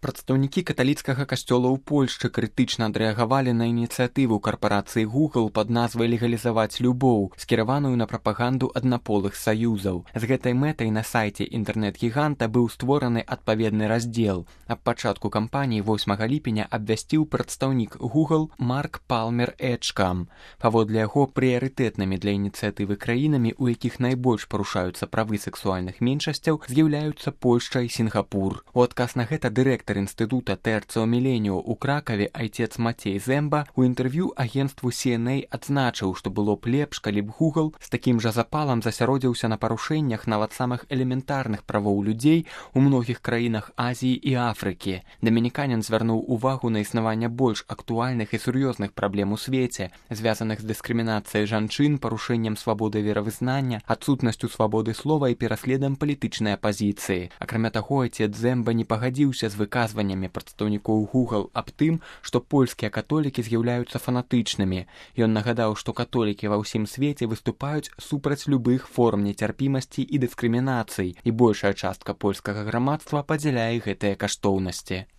Прадстаўнікі каталіцкага касцёла ў Польшчы крытычна адрэагавалі на ініцыятыву карпорацыі Google пад назвай «Легалізаваць любоў», скіраваную на прапаганду аднаполых саюзаў. З гэтай мэтай на сайце інтэрнэт-гіганта быў створаны адпаведны раздзел. Аб пачатку кампаніі 8 ліпеня абвясціў прадстаўнік Google Марк Палмер Эджкам. Паводле яго, прыярытэтнымі для ініцыятывы краінамі, у якіх найбольш парушаюцца правы сексуальных меншасцяў, з'яўляюцца Польшча і Сінгапур. У адказ на гэта дырэктар інстытута Тэрціо Міленіо ў Кракаве айцец Мацей Зэмба у інтэрв'ю агенцтву CNA адзначыў, што было б лепш, калі б Google з такім жа запалам засяродзіўся на парушэннях нават самых элементарных правоў людзей у многіх краінах Азіі і Афрыкі. Дамініканін звярнуў увагу на існаванне больш актуальных і сур'ёзных праблем у свеце, звязаных з дыскрымінацыяй жанчын, парушэннем свабоды веравызнання, адсутнасцю свабоды слова і пераследам палітычнай апазіцыі. Акрамя таго, айцец Зэмба не пагадзіўся з выказваннямі прадстаўнікоў Google аб тым, што польскія католікі з'яўляюцца фанатычнымі. Ён нагадаў, што католікі ва ўсім свеце выступаюць супраць любых форм нецярпімасці і дыскрымінацый, і большая частка польскага грамадства падзяляе гэтыя каштоўнасці.